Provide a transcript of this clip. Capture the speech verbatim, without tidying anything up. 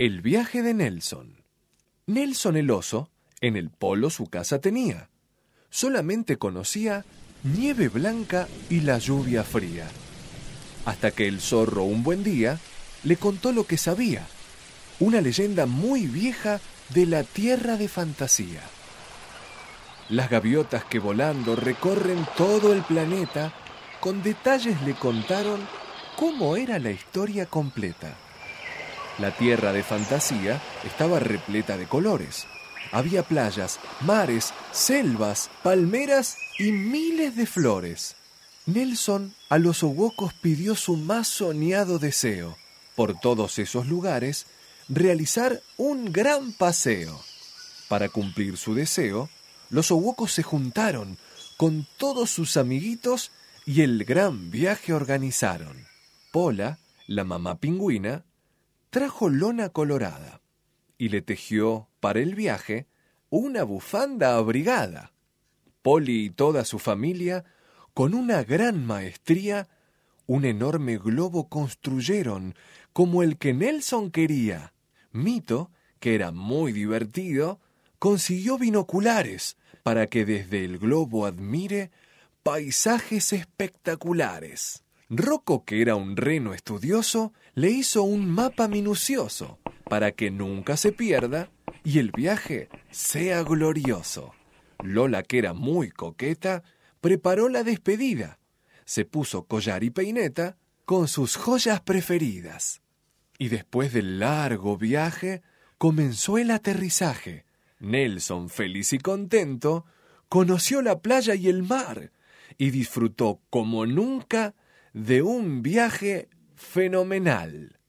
El viaje de Nelson. Nelson el oso, en el polo su casa tenía. Solamente conocía nieve blanca y la lluvia fría. Hasta que el zorro un buen día le contó lo que sabía, una leyenda muy vieja de la tierra de fantasía. Las gaviotas que volando recorren todo el planeta, con detalles le contaron cómo era la historia completa. La tierra de fantasía estaba repleta de colores. Había playas, mares, selvas, palmeras y miles de flores. Nelson a los Owocos pidió su más soñado deseo, por todos esos lugares, realizar un gran paseo. Para cumplir su deseo, los Owocos se juntaron con todos sus amiguitos y el gran viaje organizaron. Pola, la mamá pingüina, trajo lona colorada y le tejió para el viaje una bufanda abrigada. Polly y toda su familia, con una gran maestría, un enorme globo construyeron como el que Nelson quería. Mito, que era muy divertido, consiguió binoculares para que desde el globo admire paisajes espectaculares. Rocco, que era un reno estudioso, le hizo un mapa minucioso para que nunca se pierda y el viaje sea glorioso. Lola, que era muy coqueta, preparó la despedida. Se puso collar y peineta con sus joyas preferidas. Y después del largo viaje, comenzó el aterrizaje. Nelson, feliz y contento, conoció la playa y el mar y disfrutó como nunca de un viaje fenomenal.